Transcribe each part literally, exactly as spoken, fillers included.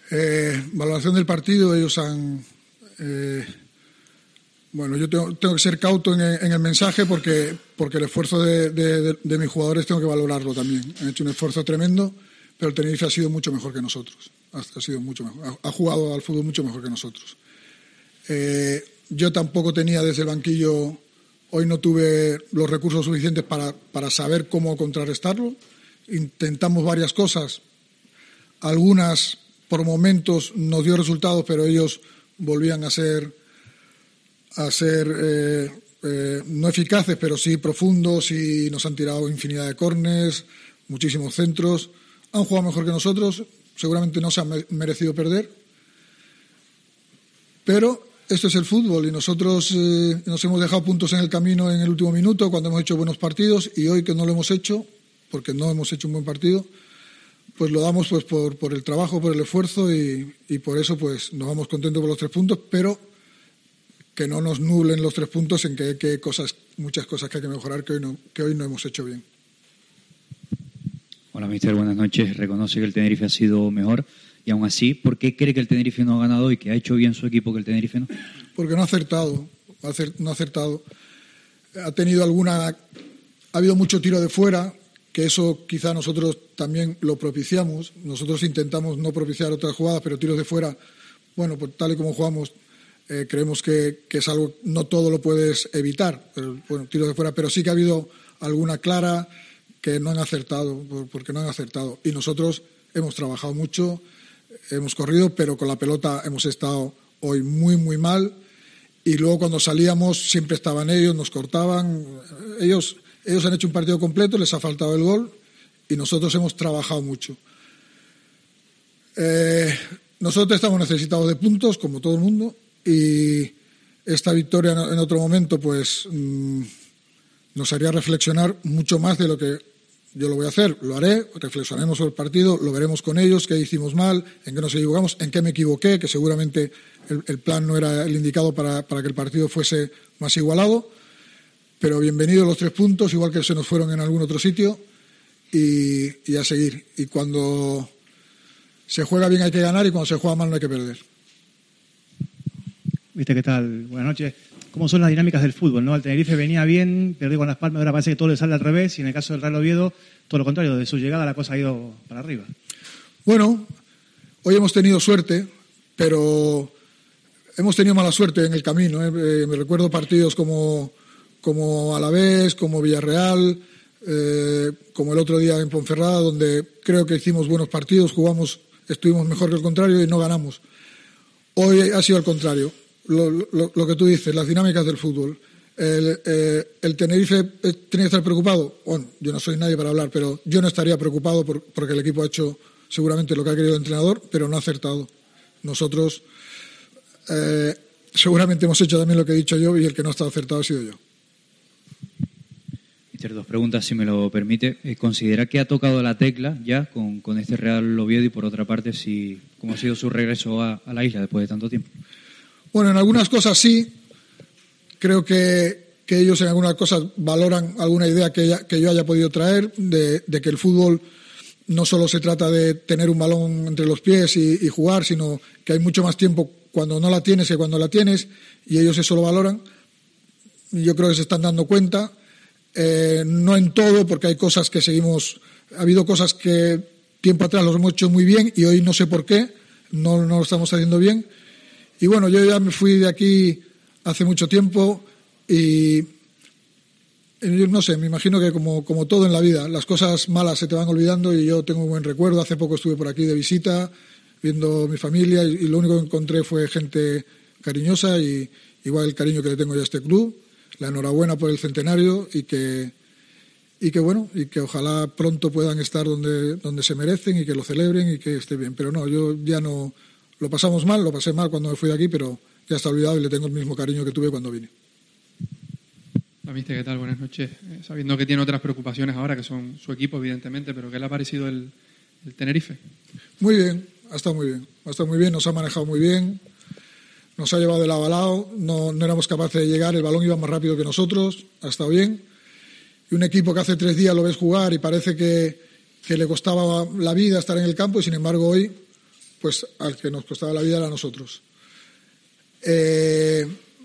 Eh, valoración del partido, ellos han... Eh, bueno, yo tengo, tengo que ser cauto en, en el mensaje porque, porque el esfuerzo de, de, de, de mis jugadores tengo que valorarlo también. Han hecho un esfuerzo tremendo, pero el Tenerife ha sido mucho mejor que nosotros. Ha, ha sido mucho mejor. Ha, ha jugado al fútbol mucho mejor que nosotros. Eh, yo tampoco tenía desde el banquillo, hoy no tuve los recursos suficientes para, para saber cómo contrarrestarlo. Intentamos varias cosas, algunas por momentos nos dio resultados, pero ellos volvían a ser, a ser eh, eh, no eficaces, pero sí profundos, y nos han tirado infinidad de córners, muchísimos centros. Han jugado mejor que nosotros, seguramente no se han merecido perder, pero esto es el fútbol y nosotros eh, nos hemos dejado puntos en el camino en el último minuto cuando hemos hecho buenos partidos, y hoy que no lo hemos hecho, porque no hemos hecho un buen partido, pues lo damos pues por, por el trabajo, por el esfuerzo, y, y por eso pues nos vamos contentos por los tres puntos, pero que no nos nublen los tres puntos en que hay que cosas, muchas cosas que hay que mejorar que hoy no, que hoy no hemos hecho bien. Hola, mister, buenas noches. Reconoce que el Tenerife ha sido mejor y aún así, ¿por qué cree que el Tenerife no ha ganado y que ha hecho bien su equipo que el Tenerife no? Porque no ha acertado, no ha acertado. Ha tenido alguna, ha habido mucho tiro de fuera, que eso quizá nosotros también lo propiciamos. Nosotros intentamos no propiciar otras jugadas, pero tiros de fuera, bueno, pues tal y como jugamos, eh, creemos que, que es algo, no todo lo puedes evitar, pero, bueno, tiros de fuera, pero sí que ha habido alguna clara que no han acertado, porque no han acertado. Y nosotros hemos trabajado mucho, hemos corrido, pero con la pelota hemos estado hoy muy, muy mal. Y luego cuando salíamos siempre estaban ellos, nos cortaban. Ellos, ellos han hecho un partido completo, les ha faltado el gol y nosotros hemos trabajado mucho. Eh, nosotros estamos necesitados de puntos, como todo el mundo, y esta victoria en otro momento pues mmm, nos haría reflexionar mucho más de lo que yo lo voy a hacer. Lo haré, reflexionaremos sobre el partido, lo veremos con ellos, qué hicimos mal, en qué nos equivocamos, en qué me equivoqué, que seguramente el, el plan no era el indicado para, para que el partido fuese más igualado, pero bienvenidos los tres puntos, igual que se nos fueron en algún otro sitio, y, y a seguir. Y cuando se juega bien hay que ganar y cuando se juega mal no hay que perder. ¿Viste qué tal? Buenas noches. ¿Cómo son las dinámicas del fútbol, ¿no? El Tenerife venía bien, perdió con Las Palmas, ahora parece que todo le sale al revés, y en el caso del Real Oviedo, todo lo contrario, de su llegada la cosa ha ido para arriba. Bueno, hoy hemos tenido suerte, pero hemos tenido mala suerte en el camino, ¿eh? Eh, me recuerdo partidos como, como Alavés, como Villarreal, eh, como el otro día en Ponferrada, donde creo que hicimos buenos partidos, jugamos, estuvimos mejor que el contrario y no ganamos. Hoy ha sido al contrario. Lo, lo, lo que tú dices, las dinámicas del fútbol. El, eh, el Tenerife tiene que estar preocupado. Bueno, yo no soy nadie para hablar, pero yo no estaría preocupado por, porque el equipo ha hecho seguramente lo que ha querido el entrenador, pero no ha acertado. Nosotros eh, seguramente hemos hecho también lo que he dicho yo, y el que no ha estado acertado ha sido yo. Mister, dos preguntas, si me lo permite. ¿Considera que ha tocado la tecla ya con, con este Real Oviedo? Y por otra parte, si ¿cómo ha sido su regreso a, a la isla después de tanto tiempo? Bueno, en algunas cosas sí. Creo que, que ellos en algunas cosas valoran alguna idea que, ella, que yo haya podido traer, de, de que el fútbol no solo se trata de tener un balón entre los pies y, y jugar, sino que hay mucho más tiempo cuando no la tienes que cuando la tienes, y ellos eso lo valoran. Yo creo que se están dando cuenta. Eh, no en todo, porque hay cosas que seguimos... Ha habido cosas que tiempo atrás los hemos hecho muy bien y hoy no sé por qué, no, no lo estamos haciendo bien. Y bueno, yo ya me fui de aquí hace mucho tiempo y yo no sé, me imagino que como, como todo en la vida, las cosas malas se te van olvidando, y yo tengo un buen recuerdo. Hace poco estuve por aquí de visita, viendo mi familia, y, y lo único que encontré fue gente cariñosa, y igual el cariño que le tengo yo a este club, la enhorabuena por el centenario, y que, y que bueno, y que ojalá pronto puedan estar donde, donde se merecen y que lo celebren y que esté bien. Pero no, yo ya no... Lo pasamos mal, lo pasé mal cuando me fui de aquí, pero ya está olvidado y le tengo el mismo cariño que tuve cuando vine. La mister, ¿qué tal? Buenas noches. Eh, sabiendo que tiene otras preocupaciones ahora, que son su equipo, evidentemente, pero ¿qué le ha parecido el, el Tenerife? Muy bien, ha estado muy bien. Ha estado muy bien, nos ha manejado muy bien, nos ha llevado de lado a lado, no, no éramos capaces de llegar, el balón iba más rápido que nosotros, ha estado bien. Y un equipo que hace tres días lo ves jugar y parece que, que le costaba la vida estar en el campo, y sin embargo hoy pues al que nos costaba la vida era a nosotros. Eh,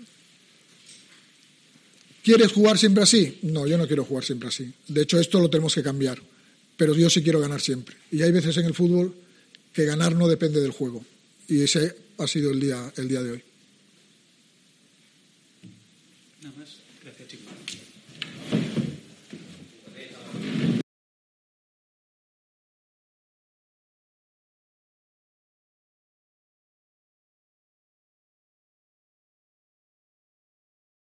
¿Quieres jugar siempre así? No, yo no quiero jugar siempre así. De hecho, esto lo tenemos que cambiar. Pero yo sí quiero ganar siempre. Y hay veces en el fútbol que ganar no depende del juego. Y ese ha sido el día, el día de hoy. Nada más. Gracias, chicos.